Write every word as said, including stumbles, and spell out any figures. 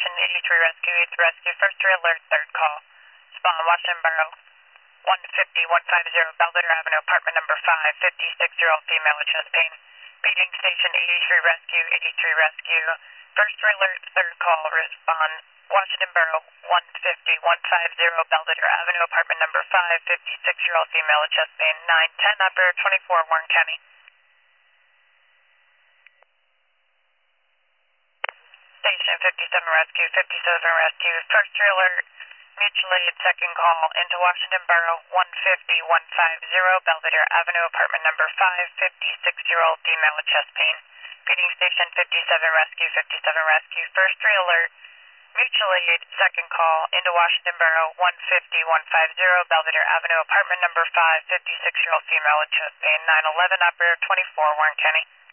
Station eighty-three Rescue, eighth Rescue, first re-alert, third call. Spawn, Washington Borough, one fifty, one fifty, Belvedere Avenue, apartment number five, fifty-six-year-old female with chest pain. Paging Station eighty-three Rescue, eighty-three Rescue, first re-alert, third call, respond. Washington Borough, one fifty, one fifty, Belvedere Avenue, apartment number five, fifty-six-year-old female with chest pain, nine ten, operator twenty-four, Warren County. Station fifty-seven Rescue, fifty-seven Rescue, first re-alert, mutual aid, second call, into Washington Borough, one fifty, one fifty, Belvedere Avenue, apartment number five, fifty-six-year-old female with chest pain. Paging Station fifty-seven Rescue, fifty-seven Rescue, first re-alert, mutual aid, second call, into Washington Borough, one fifty, one fifty, Belvedere Avenue, apartment number five, fifty-six-year-old female with chest pain, nine eleven, operator twenty-four, Warren County.